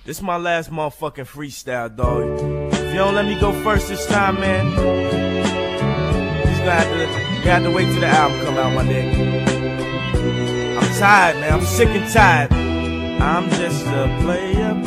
This my last motherfucking freestyle, dog. If you don't let me go first this time, man, you have to wait till the album come out, my nigga. I'm tired, man. I'm sick and tired. I'm just a player.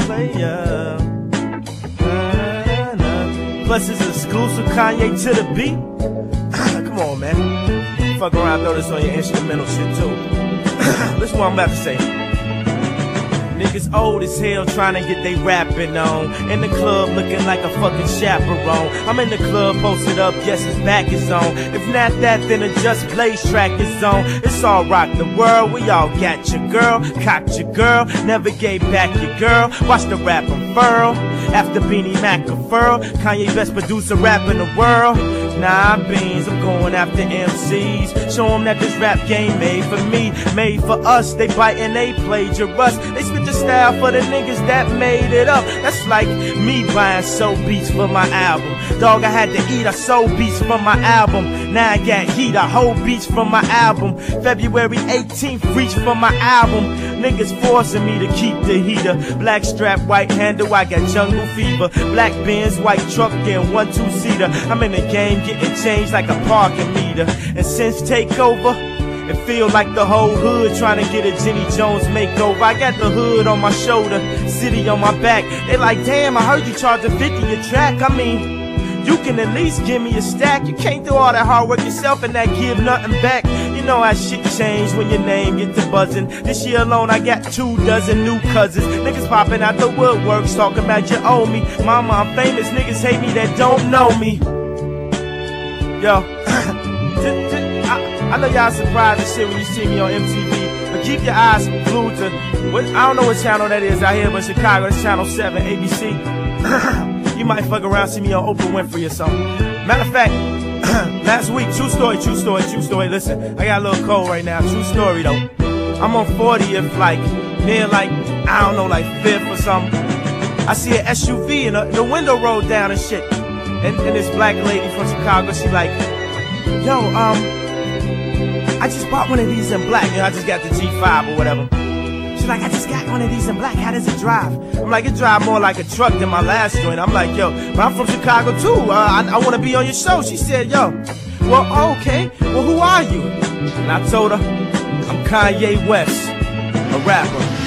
Plus it's exclusive Kanye to the beat. Come on, man. Fuck around, throw this on your instrumental shit too. Listen what I'm about to say. Niggas old as hell trying to get they rapping on. In the club looking like a fucking chaperone. I'm in the club posted up, yes his back is on. If not that, then a Just Blaze track is on. It's all rock the world, we all got your girl. Cocked your girl, never gave back your girl. Watch the rap unfurl, after Beanie Mac a furl. Kanye best producer rap in the world. Nah, beans, I'm going after MCs. Show them that this rap game made for me, made for us. They bite and they plagiarize. They spit the style for the niggas that made it up. That's like me buying soul beats for my album. Dog, I had to eat, I sold beats from my album. Now I got heat, I hold beats from my album. February 18th, reach for my album. Niggas forcing me to keep the heater. Black strap, white handle, I got jungle fever. Black Benz, white truck, and 1-2-seater. I'm in the game, getting changed like a parking meter. And since takeover, it feel like the whole hood trying to get a Jenny Jones makeover. I got the hood on my shoulder, city on my back. They like, damn, I heard you charging 50 a track. I mean, you can at least give me a stack. You can't do all that hard work yourself and not give nothing back. You know how shit changed when your name get to buzzing. This year alone I got 24 new cousins. Niggas popping out the woodworks talking about you owe me. Mama, I'm famous, niggas hate me that don't know me. Yo, I know y'all surprised as shit when you see me on MTV, but keep your eyes glued to I don't know what channel that is out here, but Chicago, it's channel 7, ABC. You might fuck around, see me on Oprah Winfrey or something. Matter of fact, last week, true story, listen, I got a little cold right now, true story though. I'm on 40th, like, near like, I don't know, like 5th or something. I see an SUV and the window rolled down and shit. And this black lady from Chicago, she like, yo, I just bought one of these in black. You know, I just got the G5 or whatever. She's like, I just got one of these in black. How does it drive? I'm like, it drive more like a truck than my last joint. I'm like, yo, but I'm from Chicago too. I want to be on your show. She said, yo, well, okay. Well, who are you? And I told her, I'm Kanye West, a rapper.